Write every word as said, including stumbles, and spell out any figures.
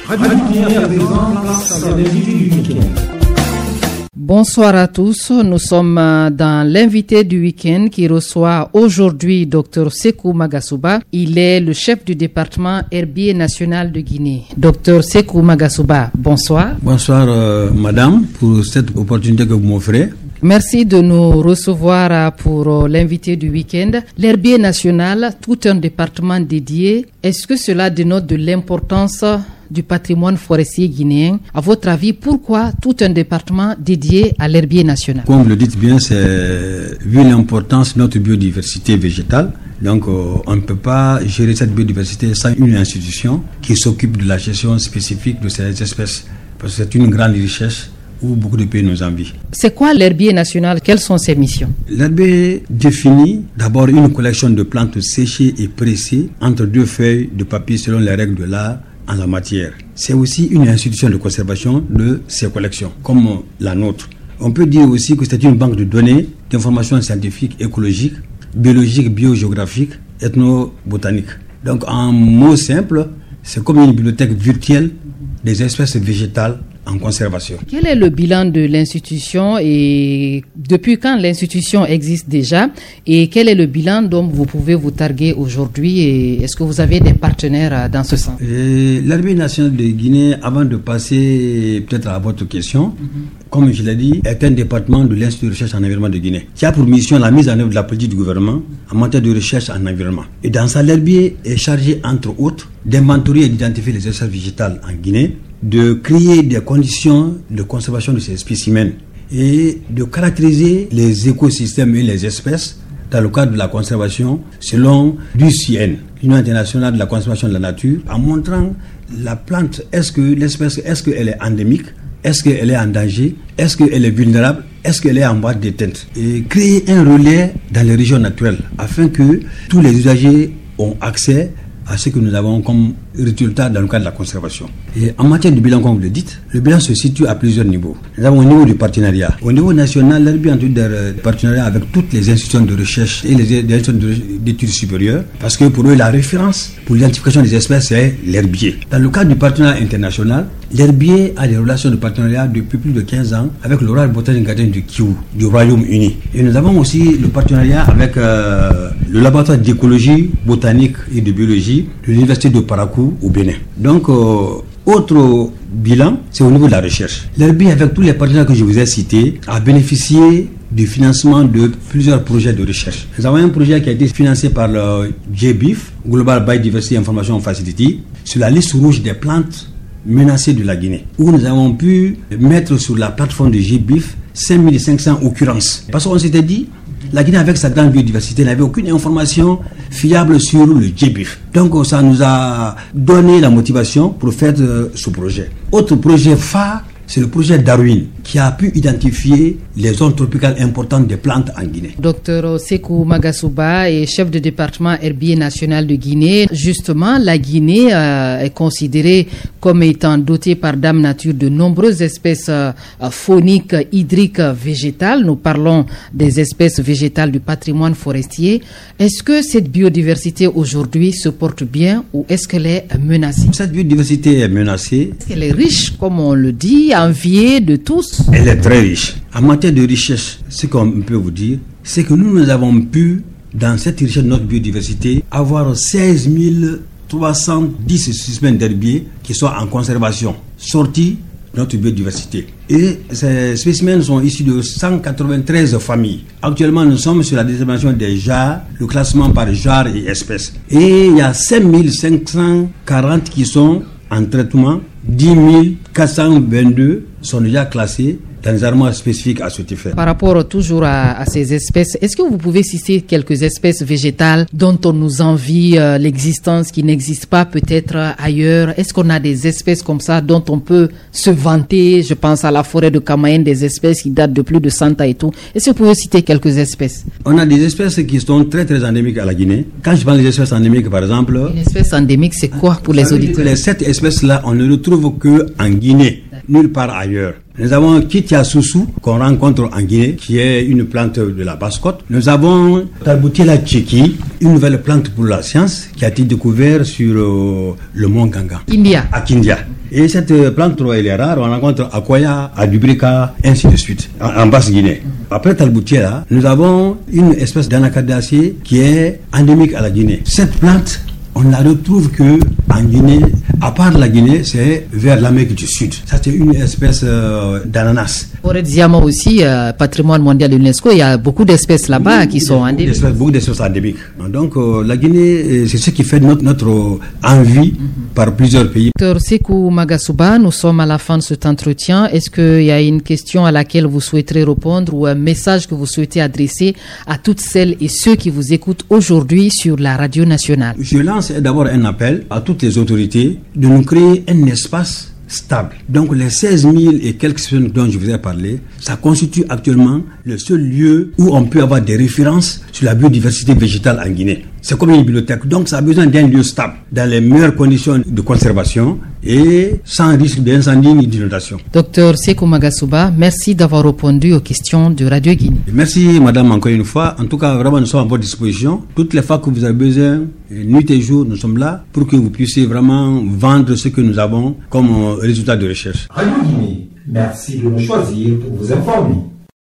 Bonsoir à tous, nous sommes dans l'invité du week-end qui reçoit aujourd'hui Dr Sékou Magasuba. Il est le chef du département herbier national de Guinée. Dr Sékou Magasuba, bonsoir. Bonsoir euh, madame pour cette opportunité que vous m'offrez. Merci de nous recevoir pour l'invité du week-end. L'herbier national, tout un département dédié. Est-ce que cela dénote de l'importance du patrimoine forestier guinéen? À votre avis, pourquoi tout un département dédié à l'herbier national? Comme vous le dites bien, c'est vu l'importance de notre biodiversité végétale. Donc, euh, on ne peut pas gérer cette biodiversité sans une institution qui s'occupe de la gestion spécifique de ces espèces. Parce que c'est une grande richesse où beaucoup de pays nous envient. C'est quoi l'herbier national? Quelles sont ses missions? L'herbier définit d'abord une collection de plantes séchées et pressées entre deux feuilles de papier selon les règles de l'art en la matière. C'est aussi une institution de conservation de ces collections, comme la nôtre. On peut dire aussi que c'est une banque de données, d'informations scientifiques, écologiques, biologiques, biogéographiques, ethnobotaniques. Donc en mots simples, c'est comme une bibliothèque virtuelle des espèces végétales en conservation. Quel est le bilan de l'institution et depuis quand l'institution existe déjà et quel est le bilan dont vous pouvez vous targuer aujourd'hui et est-ce que vous avez des partenaires dans ce sens? L'herbier national de Guinée, avant de passer peut-être à votre question, mm-hmm. comme je l'ai dit, est un département de l'Institut de recherche en environnement de Guinée qui a pour mission la mise en œuvre de la politique du gouvernement en matière de recherche en environnement. Et dans ça, l'herbier est chargé entre autres d'inventorier et d'identifier les espèces végétales en Guinée, de créer des conditions de conservation de ces spécimens et de caractériser les écosystèmes et les espèces dans le cadre de la conservation selon l'U C N, l'Union internationale de la conservation de la nature, en montrant la plante, est-ce que l'espèce, est-ce qu'elle est endémique, est-ce qu'elle est en danger, est-ce qu'elle est vulnérable, est-ce qu'elle est en voie d'éteinte, et créer un relais dans les régions naturelles afin que tous les usagers ont accès à ce que nous avons comme résultat dans le cadre de la conservation. Et en matière de bilan, comme vous le dites, le bilan se situe à plusieurs niveaux. Nous avons au niveau du partenariat. Au niveau national, l'herbier est en train de partenariat avec toutes les institutions de recherche et les institutions d'études supérieures, parce que pour eux, la référence pour l'identification des espèces, c'est l'herbier. Dans le cadre du partenariat international, l'herbier a des relations de partenariat depuis plus de quinze ans avec le Royal Botanic Garden du Kivu, du Royaume-Uni. Et nous avons aussi le partenariat avec euh, le laboratoire d'écologie, botanique et de biologie de l'université de Parakou au Bénin. Donc, euh, autre bilan, c'est au niveau de la recherche. L'herbier, avec tous les partenaires que je vous ai cités, a bénéficié du financement de plusieurs projets de recherche. Nous avons un projet qui a été financé par le G B I F, Global Biodiversity Information Facility, sur la liste rouge des plantes menacées de la Guinée, où nous avons pu mettre sur la plateforme de G B I F cinq mille cinq cents occurrences. Parce qu'on s'était dit, la Guinée, avec sa grande biodiversité, n'avait aucune information fiable sur le G B I F. Donc, ça nous a donné la motivation pour faire euh, ce projet. Autre projet phare, c'est le projet Darwin, qui a pu identifier les zones tropicales importantes des plantes en Guinée. Docteur Sékou Magasuba est chef de département herbier national de Guinée. Justement, la Guinée euh, est considérée comme étant dotée par Dame Nature de nombreuses espèces euh, fauniques, hydriques, végétales. Nous parlons des espèces végétales du patrimoine forestier. Est-ce que cette biodiversité aujourd'hui se porte bien ou est-ce qu'elle est menacée? Cette biodiversité est menacée. Est-ce qu'elle est riche, comme on le dit, enviée de tous? Elle est très riche. En matière de richesse, ce qu'on peut vous dire, c'est que nous, nous avons pu, dans cette richesse de notre biodiversité, avoir seize mille trois cent dix spécimens d'herbiers qui sont en conservation, sortis de notre biodiversité. Et ces spécimens sont issus de cent quatre-vingt-treize familles. Actuellement, nous sommes sur la détermination des genres, le classement par genre et espèce. Et il y a cinq mille cinq cent quarante qui sont en traitement, dix mille quatre cent vingt-deux sont déjà classés dans les armoires spécifiques à cet effet. Par rapport toujours à, à ces espèces, est-ce que vous pouvez citer quelques espèces végétales dont on nous envie euh, l'existence, qui n'existent pas peut-être ailleurs? Est-ce qu'on a des espèces comme ça dont on peut se vanter? Je pense à la forêt de Kamayen, des espèces qui datent de plus de cent ans et tout. Est-ce que vous pouvez citer quelques espèces? On a des espèces qui sont très très endémiques à la Guinée. Quand je parle des espèces endémiques, par exemple... Une espèce endémique, c'est quoi pour les auditeurs? Les sept espèces-là, on ne les retrouve qu'en Guinée. nulle part ailleurs. Nous avons Kitia Soussou, qu'on rencontre en Guinée, qui est une plante de la Basse-Côte. Nous avons Talboutiela Tchiki, une nouvelle plante pour la science, qui a été découverte sur euh, le mont Ganga. India. À Kindia. Et cette plante, elle est rare, on rencontre à Koya, à Dubrika, ainsi de suite, en, en Basse-Guinée. Après Talboutiela, nous avons une espèce d'anacardacée qui est endémique à la Guinée. Cette plante, on ne la retrouve que en Guinée, à part la Guinée, c'est vers l'Amérique du Sud. Ça, c'est une espèce euh, d'ananas. Forêt Diamant aussi, euh, patrimoine mondial de l'UNESCO, il y a beaucoup d'espèces là-bas qui sont endémiques. D'espèces, beaucoup d'espèces endémiques. Donc, euh, la Guinée, c'est ce qui fait notre, notre envie mm-hmm. par plusieurs pays. Docteur Sekou Magasuba, nous sommes à la fin de cet entretien. Est-ce qu'il y a une question à laquelle vous souhaiterez répondre ou un message que vous souhaitez adresser à toutes celles et ceux qui vous écoutent aujourd'hui sur la radio nationale? Je lance d'abord un appel à toutes les autorités de nous créer un espace stable. Donc les seize mille et quelques personnes dont je vous ai parlé, ça constitue actuellement le seul lieu où on peut avoir des références sur la biodiversité végétale en Guinée. C'est comme une bibliothèque, donc ça a besoin d'un lieu stable, dans les meilleures conditions de conservation et sans risque d'incendie ni d'inondation. Docteur Sekou Magasuba, merci d'avoir répondu aux questions de Radio Guinée. Merci madame encore une fois. En tout cas, vraiment nous sommes à votre disposition. Toutes les fois que vous avez besoin, nuit et jour, nous sommes là pour que vous puissiez vraiment vendre ce que nous avons comme résultat de recherche. Radio Guinée, merci de nous choisir pour vous informer.